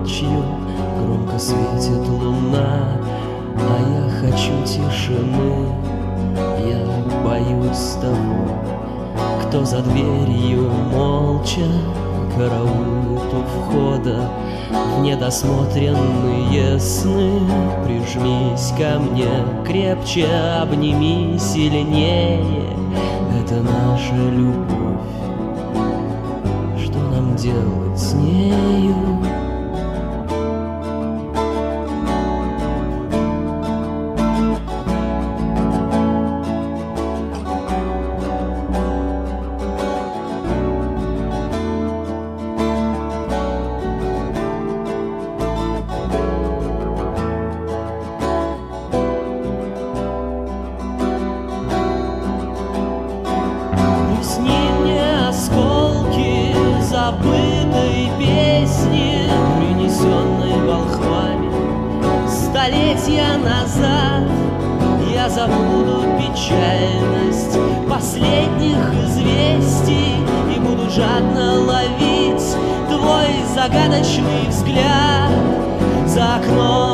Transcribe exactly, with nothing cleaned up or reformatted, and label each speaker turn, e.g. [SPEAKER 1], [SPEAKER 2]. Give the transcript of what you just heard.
[SPEAKER 1] ночью громко светит луна, а я хочу тишины. Я боюсь того, кто за дверью молча караулит у входа в недосмотренные сны. Прижмись ко мне крепче, обними сильнее. Это наша любовь. Что нам делать с нею? Забытой песни, принесенной волхвами столетия назад. Я забуду печальность последних известий и буду жадно ловить твой загадочный взгляд за окном.